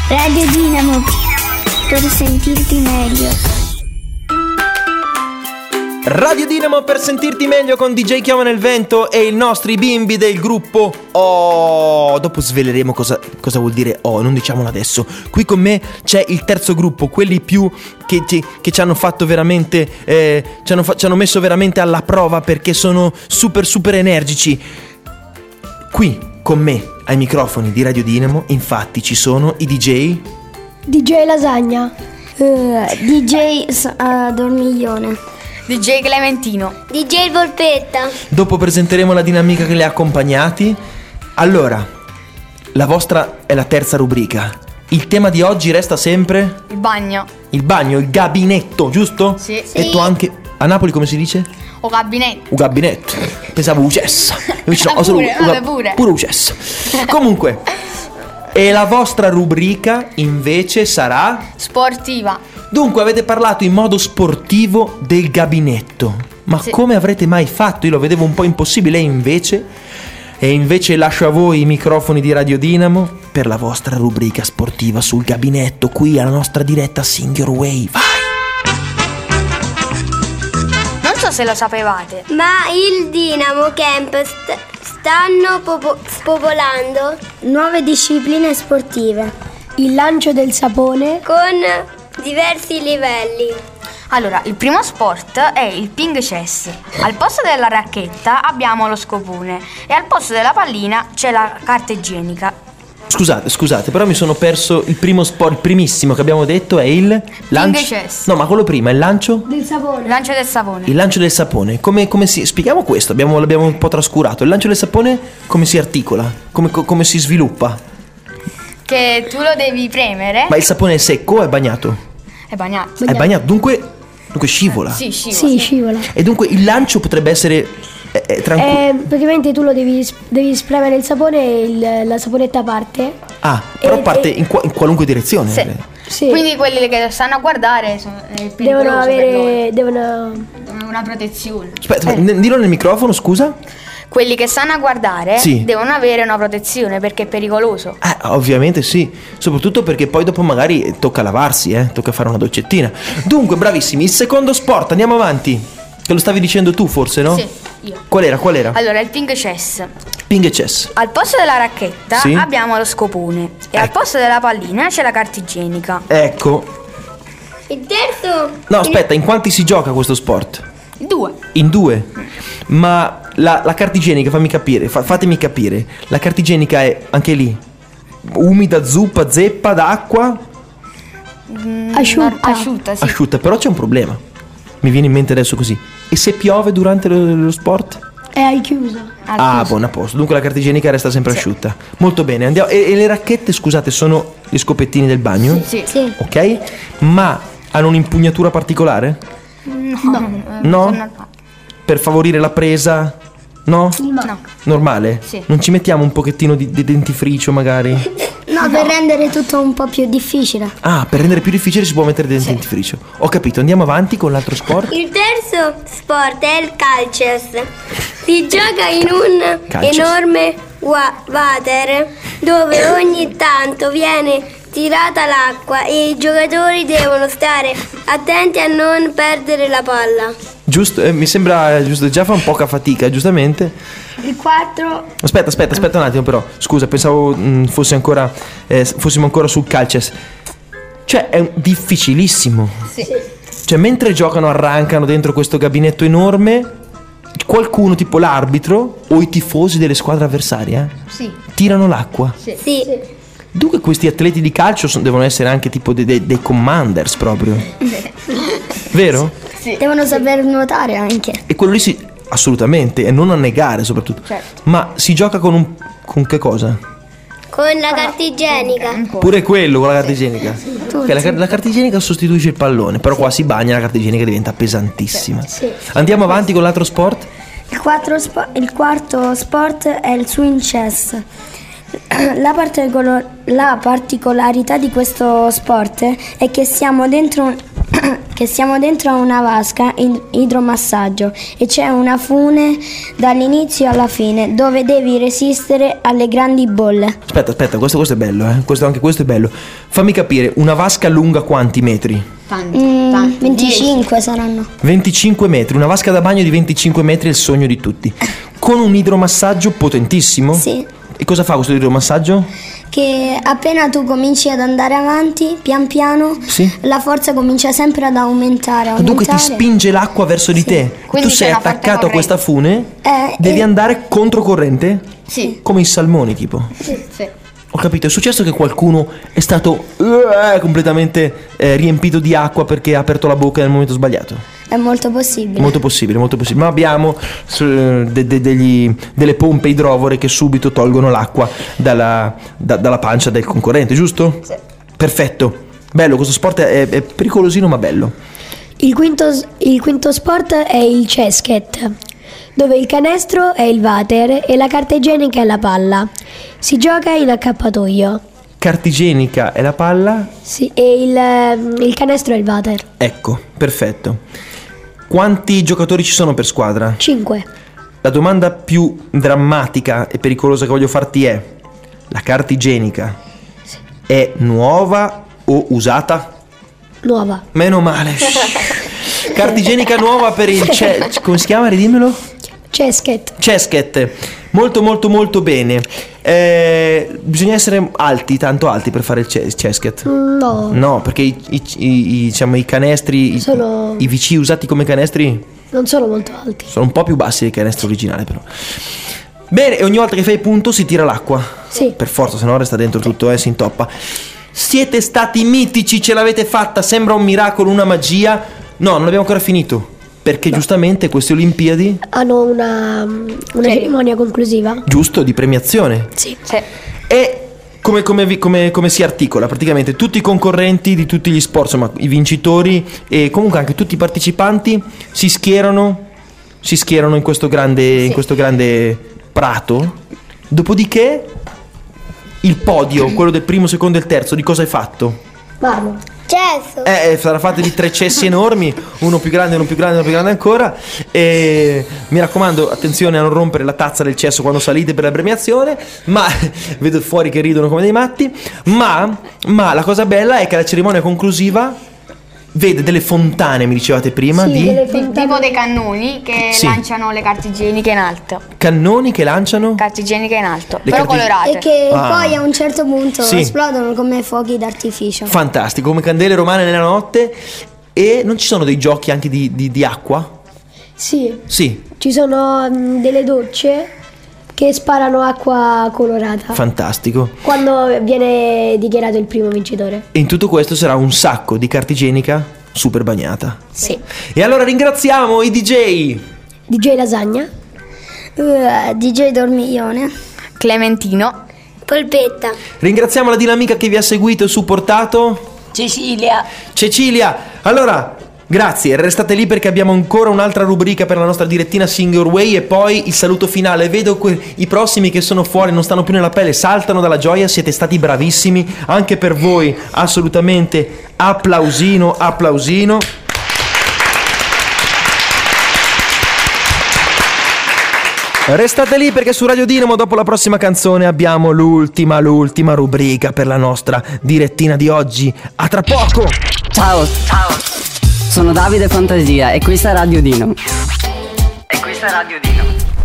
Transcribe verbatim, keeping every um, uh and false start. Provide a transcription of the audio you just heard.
Radio Dinamo, per sentirti meglio. Radio Dinamo per sentirti meglio con D J Chioma nel vento e i nostri bimbi del gruppo Oh. Dopo sveleremo cosa, cosa vuol dire Oh, non diciamolo adesso. Qui con me c'è il terzo gruppo, quelli più che, che, che ci hanno fatto veramente eh, ci, hanno fa, ci hanno messo veramente alla prova, perché sono super super energici. Qui con me ai microfoni di Radio Dinamo infatti ci sono i D J D J Lasagna, uh, D J uh, Dormiglione, D J Clementino, D J Volpetta. Dopo presenteremo la dinamica che li ha accompagnati. Allora, la vostra è la terza rubrica. Il tema di oggi resta sempre il bagno. Il bagno, il gabinetto, giusto? Sì. Detto sì. Anche a Napoli come si dice? O gabinetto. Un gabinetto. Pensavo ucessa. Invece no, pure, solo vabbè, pure. Pure ucessa. Comunque, e la vostra rubrica invece sarà sportiva. Dunque avete parlato in modo sportivo del gabinetto. Ma sì. Come avrete mai fatto? Io lo vedevo un po' impossibile e invece E invece lascio a voi i microfoni di Radio Dinamo per la vostra rubrica sportiva sul gabinetto, qui alla nostra diretta Sing Your Way. Vai! Non so se lo sapevate, ma il Dinamo Camp st- stanno popo- spopolando nuove discipline sportive, il lancio del sapone con diversi livelli. Allora, il primo sport è il ping chess. Al posto della racchetta abbiamo lo scopone e al posto della pallina c'è la carta igienica. Scusate, scusate, però mi sono perso il primo sport, il primissimo che abbiamo detto è il lancio. Ping chess. No, ma quello prima, il lancio? del sapone. Il lancio del sapone. Il lancio del sapone. Come, come si spieghiamo questo? Abbiamo, l'abbiamo un po' trascurato. Il lancio del sapone come si articola? Come, co- come si sviluppa? Che tu lo devi premere. Ma il sapone è secco o è bagnato? È bagnato. È bagnato, dunque Dunque scivola. Sì, scivola. Sì, scivola. E dunque il lancio potrebbe essere eh, eh, tranquillo. Eh, praticamente tu lo devi, devi spremere il sapone e il, la saponetta parte. Ah, però e, parte e, in, qua, in qualunque direzione. Sì. Sì. Quindi quelli che stanno a guardare sono è Devono avere per loro. devono Devono una protezione. Aspetta, Eh. n- dillo nel microfono, scusa. Quelli che stanno a guardare Sì. devono avere una protezione perché è pericoloso. Eh, ovviamente sì. Soprattutto perché poi dopo magari tocca lavarsi, eh. Tocca fare una doccettina. Dunque, bravissimi. Il secondo sport, andiamo avanti. Che lo stavi dicendo tu forse, no? Sì, io. Qual era? Qual era? Allora, il ping chess. Ping e chess. Al posto della racchetta Sì. abbiamo lo scopone e al Ecco. posto della pallina c'è la carta igienica. Ecco. Il terzo. No, aspetta, in quanti si gioca questo sport? Due. In due. Ma la, la carta igienica, fammi capire, fa- fatemi capire. La carta igienica è anche lì umida, zuppa, zeppa, d'acqua? asciutta. Asciutta, sì. Asciutta, però c'è un problema. Mi viene in mente adesso così. E se piove durante lo, lo sport? E hai chiuso. Al Ah, chiuso. buon a posto. Dunque la carta igienica resta sempre Sì. asciutta. Molto bene, andiamo. E, e le racchette, scusate, sono gli scopettini del bagno? Sì. Sì. Ok? Ma hanno un'impugnatura particolare? No. No? Sono normali. Per favorire la presa? No? No. Normale? Sì. Non ci mettiamo un pochettino di, di dentifricio magari? No, per rendere tutto un po' più difficile. Ah, per rendere più difficile si può mettere del dentifricio. Ho capito, andiamo avanti con l'altro sport. Il terzo sport è il calces. Si gioca in un Calces. enorme wa- water dove ogni tanto viene tirata l'acqua e i giocatori devono stare attenti a non perdere la palla. Giusto, eh, mi sembra giusto, già fa un poca fatica, giustamente. Il quattro. Aspetta, aspetta, aspetta un attimo però. Scusa, pensavo mh, fosse ancora eh, fossimo ancora sul calces. Cioè, è un- difficilissimo. Sì. Cioè, mentre giocano arrancano dentro questo gabinetto enorme, qualcuno, tipo l'arbitro o i tifosi delle squadre avversarie, eh, Sì. tirano l'acqua. Sì. Dunque questi atleti di calcio son- devono essere anche tipo dei, dei- dei commanders proprio. Vero? Devono saper nuotare anche. E quello lì si... assolutamente, e non annegare soprattutto. Certo. Ma si gioca con un... con che cosa? Con la carta igienica. Pure quello con la carta igienica. Ok, la, car- la carta igienica sostituisce il pallone, però qua si bagna, la carta igienica diventa pesantissima. Sì. Andiamo avanti con l'altro sport? Il, quattro spo- il quarto sport è il swing chess. La, particolo- la particolarità di questo sport è che siamo dentro un, che siamo dentro a una vasca in idromassaggio e c'è una fune dall'inizio alla fine dove devi resistere alle grandi bolle. Aspetta, aspetta, questo, questo è bello, eh. Questo, anche questo è bello. Fammi capire, una vasca lunga quanti metri? Tanti, Mm, tanti. venticinque saranno. venticinque metri, una vasca da bagno di venticinque metri è il sogno di tutti. Con un idromassaggio potentissimo? Sì. E cosa fa questo idromassaggio? Che appena tu cominci ad andare avanti, pian piano, Sì. la forza comincia sempre ad aumentare, aumentare. Dunque ti spinge l'acqua verso di te. Quindi Tu sei c'è una forte attaccato a questa fune, Eh, devi eh. andare controcorrente? Sì. Come i salmoni, tipo. Sì. Ho capito, è successo che qualcuno è stato eh, completamente eh, riempito di acqua perché ha aperto la bocca nel momento sbagliato. È molto possibile. Molto possibile, molto possibile. Ma abbiamo eh, de- de- degli- delle pompe idrovore che subito tolgono l'acqua dalla, da- dalla pancia del concorrente, giusto? Sì. Perfetto. Bello, questo sport è, è pericolosino ma bello. Il quinto, il quinto sport è il cesket, dove il canestro è il water e la carta igienica è la palla. Si gioca in accappatoio. Carta igienica e la palla. Sì, e il, ehm, il canestro è il water. Ecco, perfetto. Quanti giocatori ci sono per squadra? cinque. La domanda più drammatica e pericolosa che voglio farti è: la carta igienica è nuova o usata? Nuova. Meno male. Carta igienica nuova per il ce- come si chiama? Ridimmelo. Cesket. Cesket. Molto molto molto bene. Eh, bisogna essere alti, tanto alti per fare il ce- cesket. No. No, perché i, i- i- i- diciamo, i canestri, i- Sono- i V C usati come canestri Non sono molto alti. sono un po' più bassi del canestro originale, però. Bene, e ogni volta che fai punto si tira l'acqua. Sì. Per forza, se no resta dentro tutto, eh, si intoppa. Siete stati mitici, ce l'avete fatta, sembra un miracolo, una magia. No, non abbiamo ancora finito. Perché giustamente queste Olimpiadi, Hanno una, una cerimonia conclusiva. giusto, di premiazione. Sì. Sì. E come, come vi- come- come si articola? Praticamente tutti i concorrenti di tutti gli sport, insomma i vincitori e comunque anche tutti i partecipanti si schierano, si schierano in questo grande, in questo grande prato. Dopodiché il podio, quello del primo, secondo e il terzo, di cosa è fatto? Marmo. Cesso. Eh, eh, sarà fatto di tre cessi enormi, uno più grande, uno più grande, uno più grande ancora. E mi raccomando, attenzione a non rompere la tazza del cesso quando salite per la premiazione. Ma vedo fuori che ridono come dei matti. Ma, ma la cosa bella è che la cerimonia conclusiva vede delle fontane, mi dicevate prima, Sì, di delle Di- fontane. tipo dei cannoni che Sì. lanciano le carte igieniche in alto. cannoni che lanciano. Carte igieniche in alto, Le però carte- colorate. E che Ah. poi a un certo punto Sì. esplodono come fuochi d'artificio. Fantastico, come candele romane nella notte. E non ci sono dei giochi anche di, di- di acqua? Sì. Sì, Ci sono mm, delle docce che sparano acqua colorata fantastico. quando viene dichiarato il primo vincitore. E in tutto questo sarà un sacco di carta igienica super bagnata. Sì. E allora ringraziamo i D J. D J Lasagna. Uh, D J Dormiglione. Clementino. Polpetta. Ringraziamo la dinamica che vi ha seguito e supportato. Cecilia. Cecilia. Allora, grazie, restate lì perché abbiamo ancora un'altra rubrica per la nostra direttina Sing Your Way e poi il saluto finale. Vedo que- i prossimi che sono fuori, non stanno più nella pelle, saltano dalla gioia, siete stati bravissimi, anche per voi assolutamente applausino, applausino. Restate lì perché su Radio Dinamo dopo la prossima canzone abbiamo l'ultima, l'ultima rubrica per la nostra direttina di oggi. A tra poco! Ciao. Ciao. Sono Davide Fantasia e questa è Radio Dinamo. E questa è Radio Dinamo.